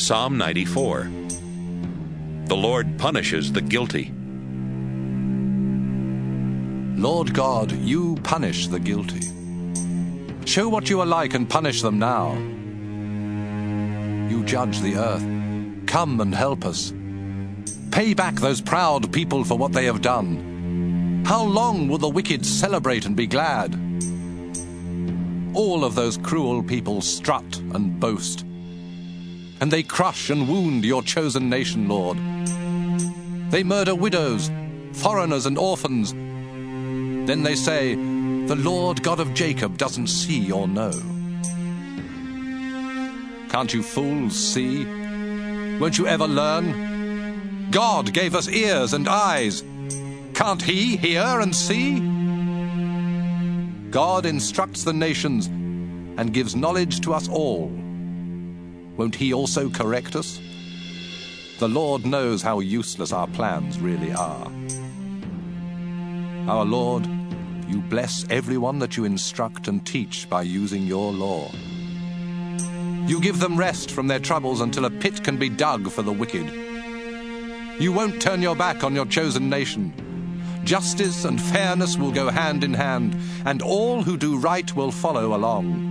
Psalm 94. The Lord punishes the guilty. Lord God, you punish the guilty. Show what you are like and punish them now. You judge the earth. Come and help us. Pay back those proud people for what they have done. How long will the wicked celebrate and be glad? All of those cruel people strut and boast, and they crush and wound your chosen nation, Lord. They murder widows, foreigners and orphans. Then they say, the Lord God of Jacob doesn't see or know. Can't you fools see? Won't you ever learn? God gave us ears and eyes. Can't He hear and see? God instructs the nations and gives knowledge to us all. Won't He also correct us? The Lord knows how useless our plans really are. Our Lord, you bless everyone that you instruct and teach by using your law. You give them rest from their troubles until a pit can be dug for the wicked. You won't turn your back on your chosen nation. Justice and fairness will go hand in hand, and all who do right will follow along.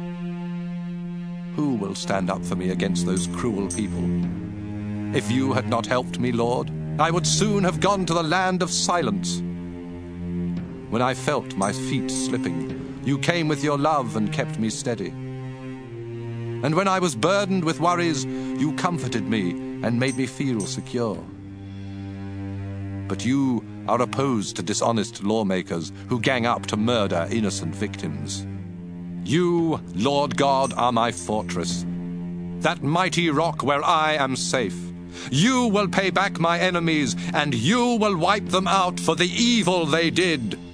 Who will stand up for me against those cruel people? If you had not helped me, Lord, I would soon have gone to the land of silence. When I felt my feet slipping, you came with your love and kept me steady. And when I was burdened with worries, you comforted me and made me feel secure. But you are opposed to dishonest lawmakers who gang up to murder innocent victims. You, Lord God, are my fortress, that mighty rock where I am safe. You will pay back my enemies, and you will wipe them out for the evil they did.